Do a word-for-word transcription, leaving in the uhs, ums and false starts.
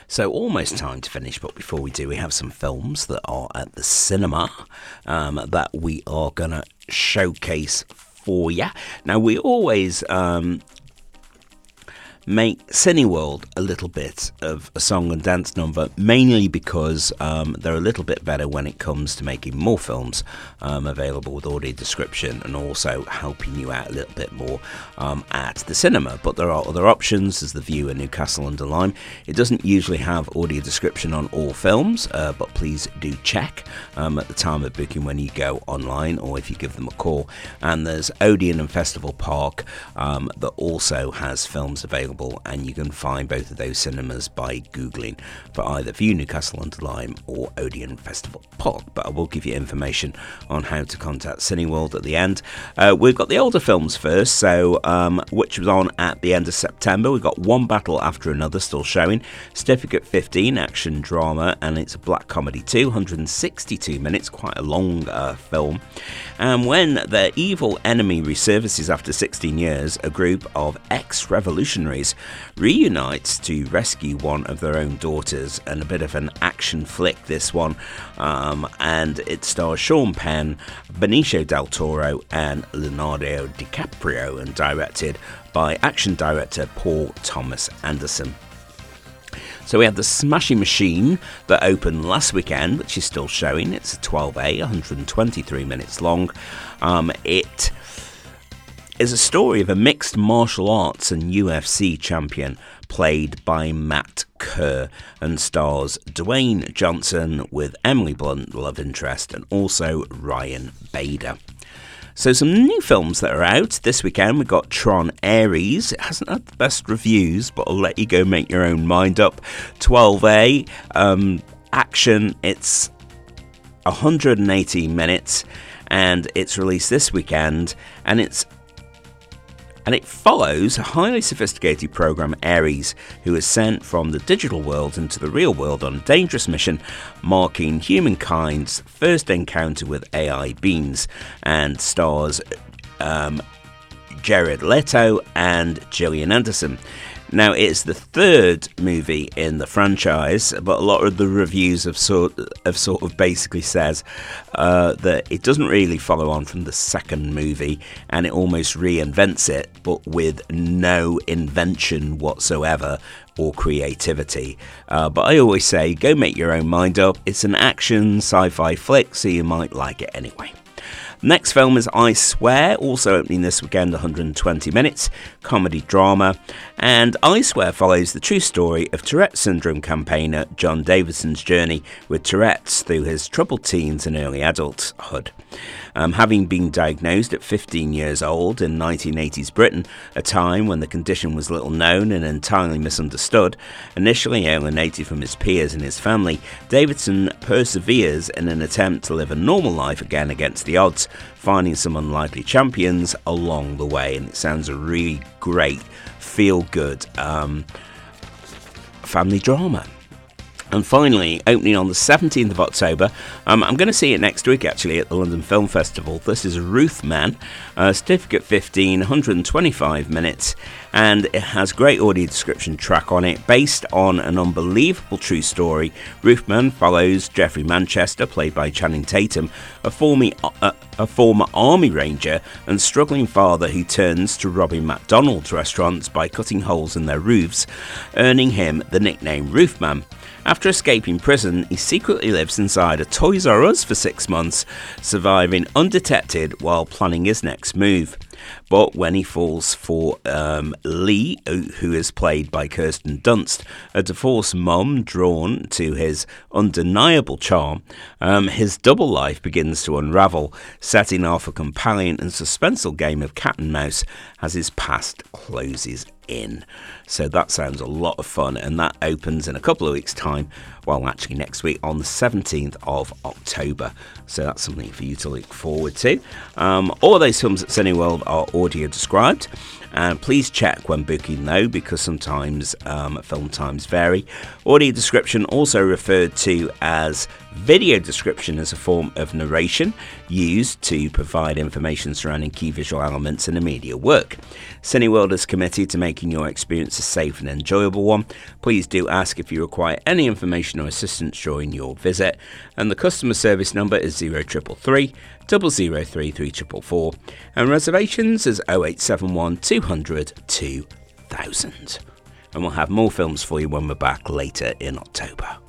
So almost time to finish, but before we do, we have some films that are at the cinema um, that we are going to showcase for you. Now, we always um, make Cineworld a little bit of a song and dance number, mainly because um, they're a little bit better when it comes to making more films um, available with audio description and also helping you out a little bit more um, at the cinema. But there are other options. There's The View at Newcastle under Lyme. It doesn't usually have audio description on all films, uh, but please do check um, at the time of booking when you go online or if you give them a call. And there's Odeon and Festival Park um, that also has films available, and you can find both of those cinemas by googling for either View Newcastle under Lyme or Odeon Festival Park. But I will give you information on how to contact Cineworld at the end. Uh, we've got the older films first, so um, which was on at the end of September. We've got One Battle After Another still showing, Certificate fifteen, action drama, and it's a black comedy too, one hundred sixty-two minutes, quite a long uh, film. And when the evil enemy resurfaces after sixteen years, a group of ex-revolutionaries reunites to rescue one of their own daughters, and a bit of an action flick this one, um, and it stars Sean Penn, Benicio del Toro and Leonardo DiCaprio, and directed by action director Paul Thomas Anderson. So we had The Smashing Machine that opened last weekend, which is still showing. It's a twelve A, one hundred twenty-three minutes long. Um, it is a story of a mixed martial arts and U F C champion played by Matt Kerr, and stars Dwayne Johnson with Emily Blunt, love interest, and also Ryan Bader. So some new films that are out this weekend. We've got Tron Ares. It hasn't had the best reviews, but I'll let you go make your own mind up. twelve A, um, action. It's one hundred eighteen minutes, and it's released this weekend, and it's And it follows a highly sophisticated program, Ares, who is sent from the digital world into the real world on a dangerous mission, marking humankind's first encounter with A I beings, and stars um, Jared Leto and Gillian Anderson. Now, it's the third movie in the franchise, but a lot of the reviews have sort have sort of basically says uh, that it doesn't really follow on from the second movie, and it almost reinvents it, but with no invention whatsoever or creativity. Uh, but I always say, go make your own mind up. It's an action sci-fi flick, so you might like it anyway. Next film is I Swear, also opening this weekend, one hundred twenty minutes, comedy drama. And I Swear follows the true story of Tourette syndrome campaigner John Davidson's journey with Tourette's through his troubled teens and early adulthood. Um, having been diagnosed at fifteen years old in nineteen eighties Britain, a time when the condition was little known and entirely misunderstood, initially alienated from his peers and his family, Davidson perseveres in an attempt to live a normal life again against the odds, finding some unlikely champions along the way. And it sounds a really great, feel-good um, family drama. And finally, opening on the seventeenth of October, um, I'm going to see it next week actually at the London Film Festival. This is Ruthman, uh, Certificate fifteen, one hundred twenty-five minutes, and it has great audio description track on it. Based on an unbelievable true story, Ruthman follows Jeffrey Manchester, played by Channing Tatum, a former, uh, a former army ranger and struggling father who turns to robbing McDonald's restaurants by cutting holes in their roofs, earning him the nickname Ruthman. After escaping prison, he secretly lives inside a Toys R Us for six months, surviving undetected while planning his next move. But when he falls for um, Lee, who is played by Kirsten Dunst, a divorced mum drawn to his undeniable charm, um, his double life begins to unravel, setting off a compelling and suspenseful game of cat and mouse as his past closes in. So that sounds a lot of fun, and that opens in a couple of weeks' time, well, actually next week on the seventeenth of October. So that's something for you to look forward to. Um, all of those films at Cineworld are audio described, and please check when booking though, because sometimes um, film times vary. Audio description, also referred to as Video description is a form of narration used to provide information surrounding key visual elements in a media work. Cineworld is committed to making your experience a safe and enjoyable one. Please do ask if you require any information or assistance during your visit, and the customer service number is zero triple three double zero three three triple four, and reservations is oh eight seven one two hundred two thousand. And we'll have more films for you when we're back later in October.